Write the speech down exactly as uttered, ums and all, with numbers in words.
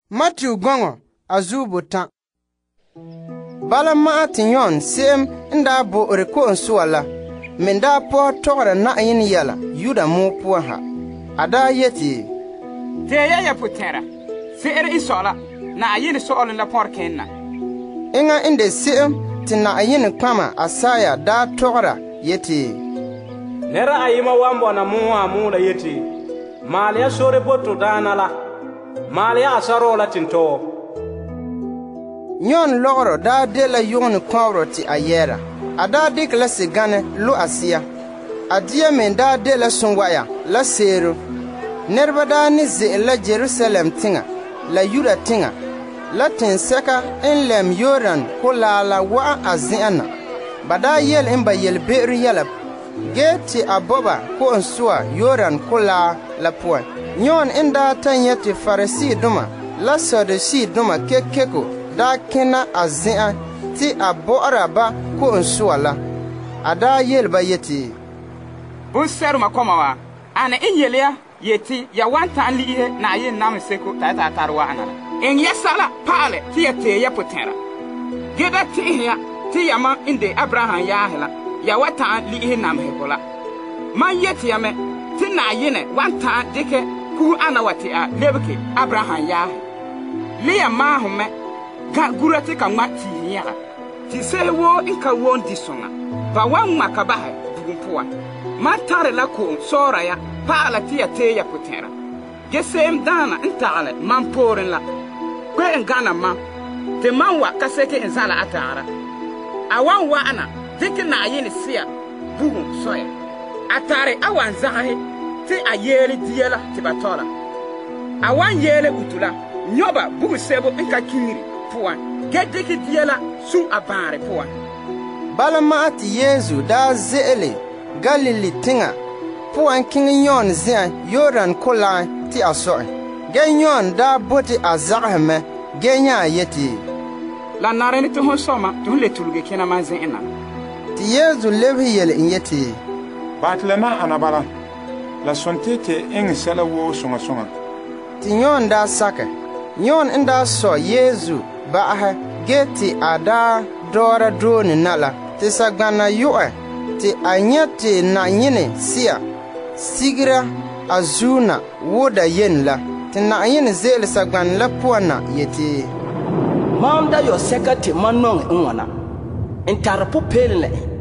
Matthew gongo azubu tan. Bala ma ti yon sem nda bo reko nsuala. Menda po tokra na yin yala yuda mo po ha. Ada yeti. Te ya ya putera. Seere isola na ayin sool la porkenna. Inga inde sem tin na ayin kwama asaya da tokra yeti. Nera ayima wambo na muwa mu la yeti. Mali ya sore botu dana la. Mali ya asaro la tinto. Nyon logro da de la yon kwawro ti ayera. Ada dik la sigane lu asia. Adia men da de la sungwaya la sero. Nerba da ni ze la Jerusalem tinga. La Yuda tinga. La tinseka in lem yoran ko la la wa aziana. Bada yel imba yel beru yelap. Geti aboba ko nsua yoran ko la la puan. Nyon inda tanyeti farisi duma. La sadusi duma kekeko. Da kena azia ti abora ba ko nsuala ada yelba yeti Buseru makoma wa ana inyelia yeti ya wanta lihe na yin nam seko tata tarwa ana en yesala pale ti yete ya potera geda ti ya ti ya ma inde Abraham ya hela ya wata lihe nam hekola man yeti ya me ti na yine wanta dike ku ana wati a lebke Abraham ya liya ma hume ga gurate ka ngati yala ti sewo inka won disonga ba wan makabaha bugumpuwa matare la ko sora ya pala ti ate ya potera gesem dana intale mamporen la kwe ngana ma te manwa kaseke inzala atara awan wa ana dikina yini sia bugun soya atare awan zahe ti ayeli diela ti batola awan yele utula nyoba bugu sebo inka kiniri puan gediki diela su abare puan bala ma ti Yesu da zele Galili tinga puan king yon zia yoran kola ti aso genyon da boti azahme genya yeti la nareni to hosoma to le tuluge kena manzena ti Yesu levi yele yeti batlema anabala la sontete eng sala wo songa songa ti yon da saka yon inda so Yesu ba ha geti ada dora drone nala ti sagana yu'a ti anyati na nyine sia sigira azuna woda yenla ti na nyine zel sagban la puana yeti mam da yo sekati manong nwana entar pu pelele